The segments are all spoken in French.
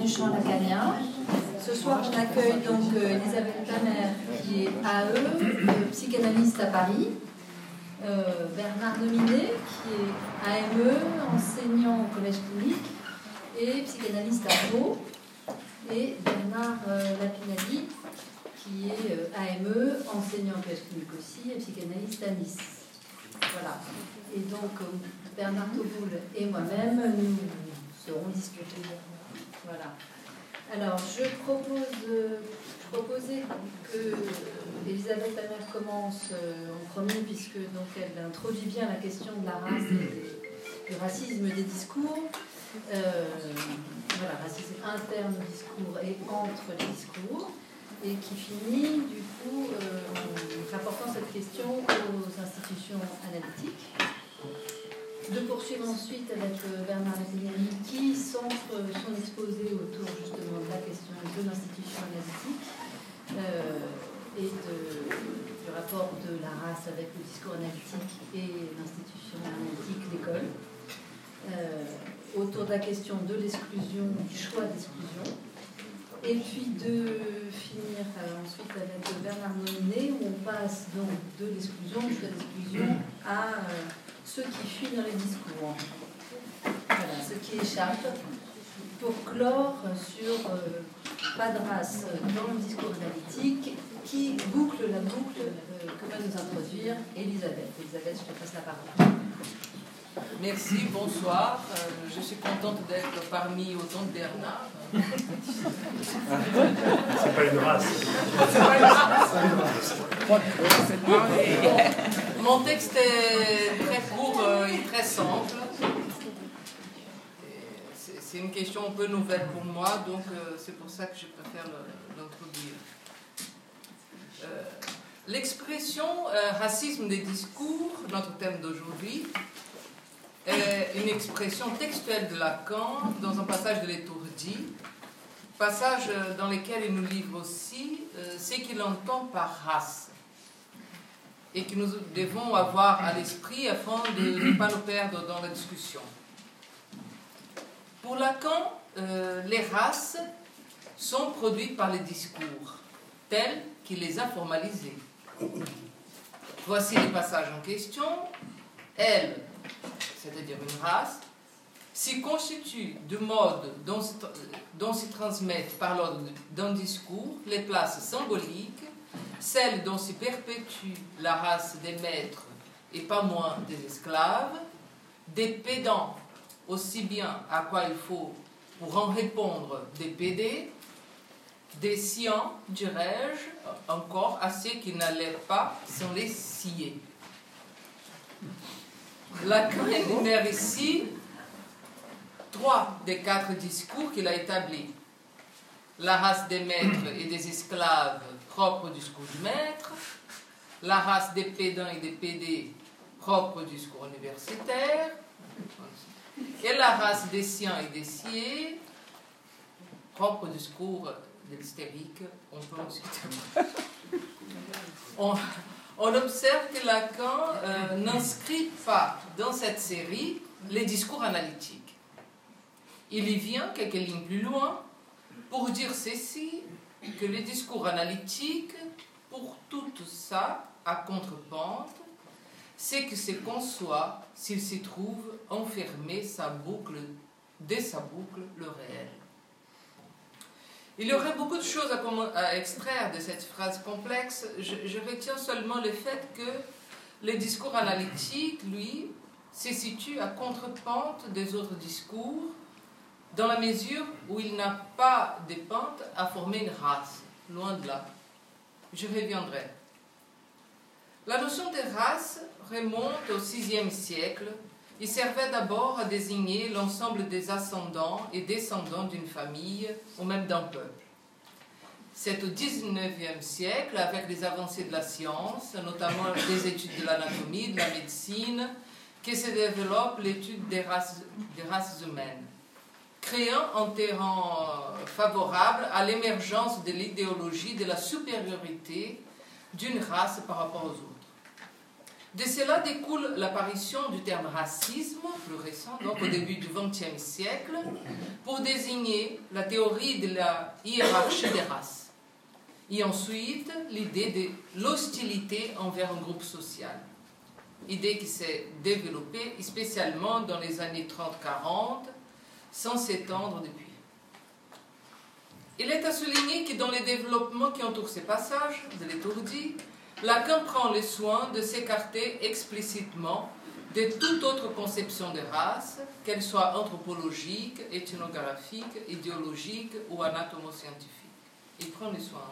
du champ lacanien. Ce soir, on accueille donc Elisabeth Tamer, qui est AE, psychanalyste à Paris. Bernard Nominet, qui est AME, enseignant au collège clinique et psychanalyste à Pau. Et Bernard Lapinelli, qui est AME, enseignant au collège clinique aussi et psychanalyste à Nice. Voilà. Et donc, Bernard Tauboul et moi-même, nous serons discutés. Voilà. Alors, je proposais que Elisabeth Tamer commence en premier, puisque donc, elle introduit bien la question de la race et du racisme des discours. Voilà, racisme interne au discours et entre les discours, et qui finit du coup en rapportant cette question aux institutions analytiques. De poursuivre ensuite avec Bernard Lapinelli, qui centre son exposé autour justement de la question de l'institution analytique et du rapport de la race avec le discours analytique et l'institution analytique, l'école. Autour de la question de l'exclusion, du choix d'exclusion. Et puis de finir ensuite avec Bernard Nominet, où on passe donc de l'exclusion, du choix d'exclusion, à ceux qui fuient dans les discours. Voilà, ceux qui échappent, pour clore sur pas de race dans le discours analytique, qui boucle la boucle que va nous introduire Elisabeth. Elisabeth, je te passe la parole. Merci, bonsoir. Je suis contente d'être parmi autant de Bernard. C'est pas une race. C'est pas une race. Mon texte est très court et très simple. C'est une question un peu nouvelle pour moi, donc c'est pour ça que je préfère l'introduire. L'expression racisme des discours, notre thème d'aujourd'hui, une expression textuelle de Lacan dans un passage de l'Étourdi, passage dans lequel il nous livre aussi ce qu'il entend par race et que nous devons avoir à l'esprit afin de ne pas nous perdre dans la discussion. Pour Lacan, les races sont produites par les discours tels qu'il les a formalisés. Voici les passages en question. Elle, c'est-à-dire une race, s'y constitue de modes dont s'y transmettent par l'ordre d'un discours les places symboliques, celles dont s'y perpétue la race des maîtres et pas moins des esclaves, des pédants aussi bien à quoi il faut pour en répondre des pédés, des scients, dirais-je, encore à ceux qui n'allaient pas sans les scier. Lacan énumère ici 3 des 4 discours qu'il a établis. La race des maîtres et des esclaves propre au discours du maître, la race des pédants et des pédés propre au discours universitaire, et la race des scients et des sciés propre au discours de l'hystérique. On peut ensuite... On observe que Lacan n'inscrit pas dans cette série les discours analytiques. Il y vient quelques lignes plus loin pour dire ceci, que les discours analytiques, pour tout ça, à contre-pente, c'est que se conçoit s'il s'y trouve enfermé dès sa boucle, le réel. Il y aurait beaucoup de choses à extraire de cette phrase complexe. Je retiens seulement le fait que le discours analytique, lui, se situe à contre-pente des autres discours, dans la mesure où il n'a pas de pente à former une race. Loin de là. Je reviendrai. La notion de race remonte au VIe siècle. Il servait d'abord à désigner l'ensemble des ascendants et descendants d'une famille ou même d'un peuple. C'est au XIXe siècle, avec les avancées de la science, notamment des études de l'anatomie, de la médecine, que se développe l'étude des races humaines, créant un terrain favorable à l'émergence de l'idéologie de la supériorité d'une race par rapport aux autres. De cela découle l'apparition du terme racisme, plus récent, donc au début du XXe siècle, pour désigner la théorie de la hiérarchie des races. Et ensuite, l'idée de l'hostilité envers un groupe social. Idée qui s'est développée spécialement dans les années 30-40, sans s'étendre depuis. Il est à souligner que dans les développements qui entourent ces passages de l'étourdi, Lacan prend le soin de s'écarter explicitement de toute autre conception de race, qu'elle soit anthropologique, ethnographique, idéologique ou anatomo-scientifique. Il prend le soin.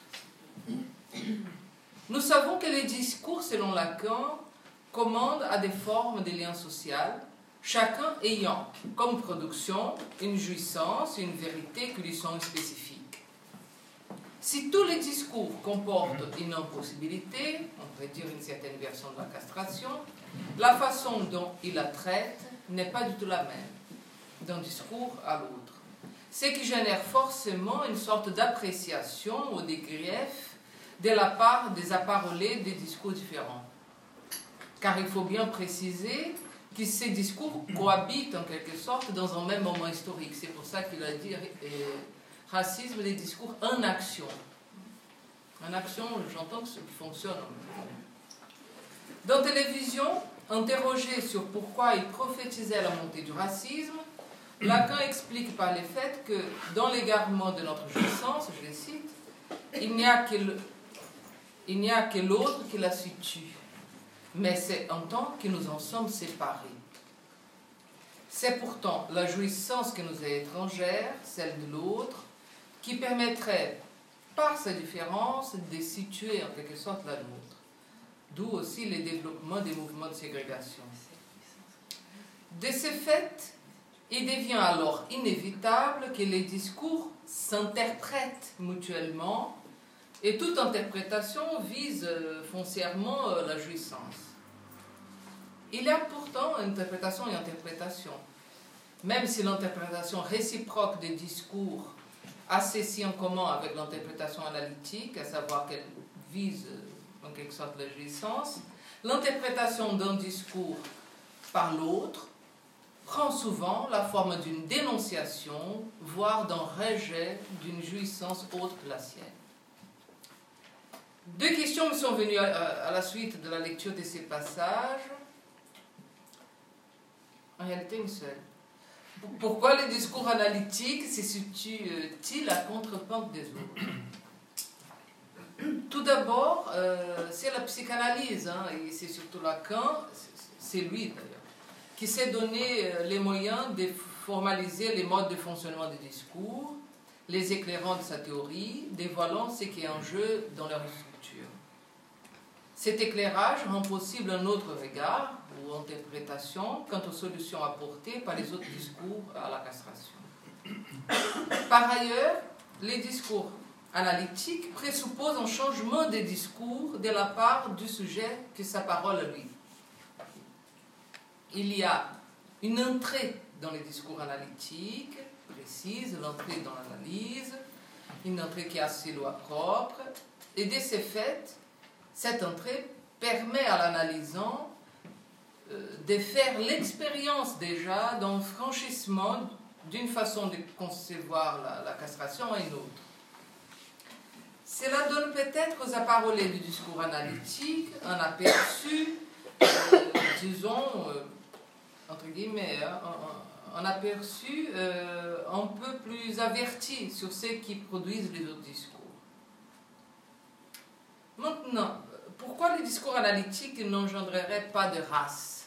Nous savons que les discours, selon Lacan, commandent à des formes de liens sociaux, chacun ayant comme production une jouissance, une vérité qui lui sont spécifiques. Si tous les discours comportent une impossibilité, on pourrait dire une certaine version de la castration, la façon dont il la traite n'est pas du tout la même d'un discours à l'autre. Ce qui génère forcément une sorte d'appréciation ou de grief de la part des apparolés des discours différents. Car il faut bien préciser que ces discours cohabitent en quelque sorte dans un même moment historique. C'est pour ça qu'il a dit racisme des discours en action. En action, j'entends que ce qui fonctionne. Dans Télévision, interrogé sur pourquoi il prophétisait la montée du racisme, Lacan explique par le fait que dans l'égarement de notre jouissance, je le cite, il n'y a que l'autre qui la situe, mais c'est en tant que nous en sommes séparés. C'est pourtant la jouissance qui nous est étrangère, celle de l'autre, qui permettrait, par sa différence, de situer en quelque sorte la nôtre. D'où aussi le développement des mouvements de ségrégation. De ce fait, il devient alors inévitable que les discours s'interprètent mutuellement et toute interprétation vise foncièrement la jouissance. Il y a pourtant interprétation et interprétation. Même si l'interprétation réciproque des discours a ceci en commun avec l'interprétation analytique, à savoir qu'elle vise en quelque sorte la jouissance, l'interprétation d'un discours par l'autre prend souvent la forme d'une dénonciation, voire d'un rejet d'une jouissance autre que la sienne. Deux questions me sont venues à la suite de la lecture de ces passages. En réalité, une seule. Pourquoi le discours analytique se situe-t-il à contre-pente des autres? Tout d'abord, c'est la psychanalyse, et c'est surtout Lacan, c'est lui d'ailleurs, qui s'est donné les moyens de formaliser les modes de fonctionnement des discours, les éclairant de sa théorie, dévoilant ce qui est en jeu dans leur structure. Cet éclairage rend possible un autre regard ou interprétation quant aux solutions apportées par les autres discours à la castration. Par ailleurs, les discours analytiques présupposent un changement des discours de la part du sujet que sa parole à lui. Il y a une entrée dans les discours analytiques, précise, l'entrée dans l'analyse, une entrée qui a ses lois propres, et de ce fait, cette entrée permet à l'analysant de faire l'expérience déjà d'un franchissement d'une façon de concevoir la castration à une autre. Cela donne peut-être aux apparolés du discours analytique un aperçu, disons, entre guillemets, un aperçu un peu plus averti sur ceux qui produisent les autres discours. Maintenant, pourquoi les discours analytiques n'engendreraient pas de race?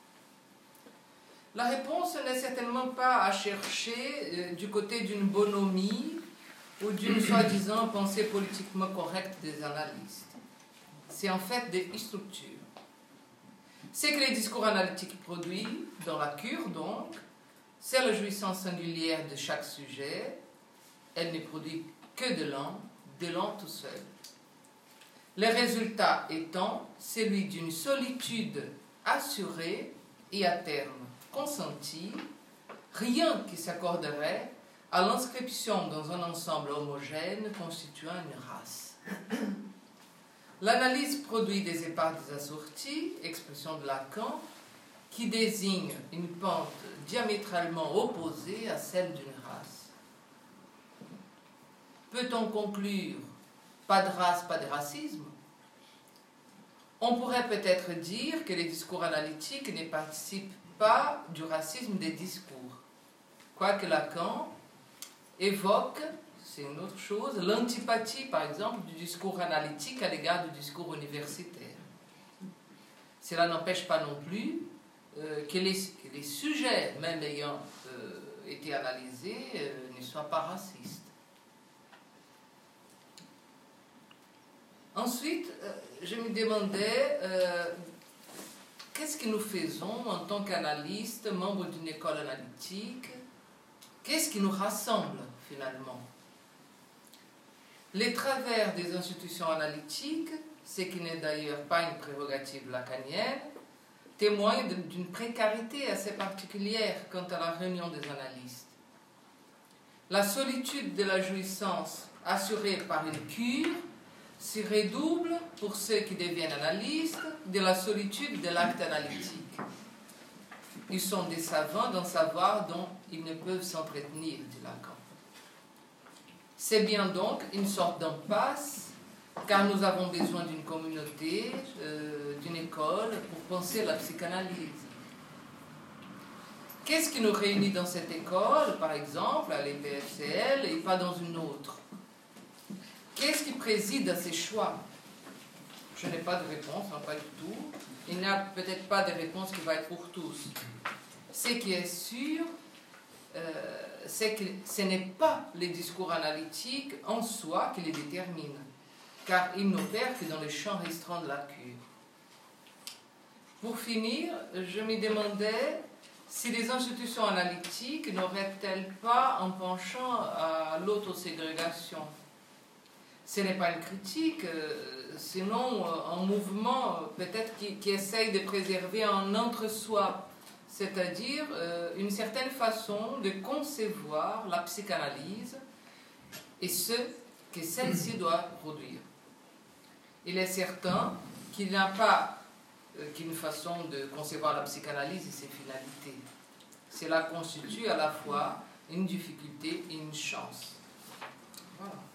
La réponse n'est certainement pas à chercher du côté d'une bonhomie ou d'une soi-disant pensée politiquement correcte des analystes. C'est en fait des structures. Ce que les discours analytiques produisent, dans la cure donc, c'est la jouissance singulière de chaque sujet. Elle ne produit que de l'un tout seul. Le résultat étant celui d'une solitude assurée et à terme consentie, rien qui s'accorderait à l'inscription dans un ensemble homogène constituant une race. L'analyse produit des éparts assortis, expression de Lacan, qui désigne une pente diamétralement opposée à celle d'une race. Peut-on conclure pas de race, pas de racisme? On pourrait peut-être dire que les discours analytiques ne participent pas du racisme des discours, quoique Lacan évoque, c'est une autre chose, l'antipathie, par exemple, du discours analytique à l'égard du discours universitaire. Cela n'empêche pas non plus que les sujets, même ayant été analysés, ne soient pas racistes. Ensuite, je me demandais qu'est-ce que nous faisons en tant qu'analystes, membres d'une école analytique, qu'est-ce qui nous rassemble finalement? Les travers des institutions analytiques, ce qui n'est d'ailleurs pas une prérogative lacanienne, témoignent d'une précarité assez particulière quant à la réunion des analystes. La solitude de la jouissance assurée par une cure se redouble pour ceux qui deviennent analystes de la solitude de l'acte analytique. Ils sont des savants d'un savoir dont ils ne peuvent s'entretenir, dit Lacan. C'est bien donc une sorte d'impasse, car nous avons besoin d'une communauté, d'une école, pour penser la psychanalyse. Qu'est-ce qui nous réunit dans cette école, par exemple, à l'EPFCL, et pas dans une autre? Qu'est-ce qui préside à ces choix? Je n'ai pas de réponse, non, pas du tout. Il n'y a peut-être pas de réponse qui va être pour tous. Ce qui est sûr, c'est que ce n'est pas les discours analytiques en soi qui les déterminent, car ils n'opèrent que dans les champs restreints de la cure. Pour finir, je me demandais si les institutions analytiques n'auraient-elles pas un penchant à l'autoségrégation. Ce n'est pas une critique, sinon un mouvement peut-être qui essaye de préserver un entre-soi, c'est-à-dire une certaine façon de concevoir la psychanalyse et ce que celle-ci doit produire. Il est certain qu'il n'y a pas qu'une façon de concevoir la psychanalyse et ses finalités. Cela constitue à la fois une difficulté et une chance. Voilà.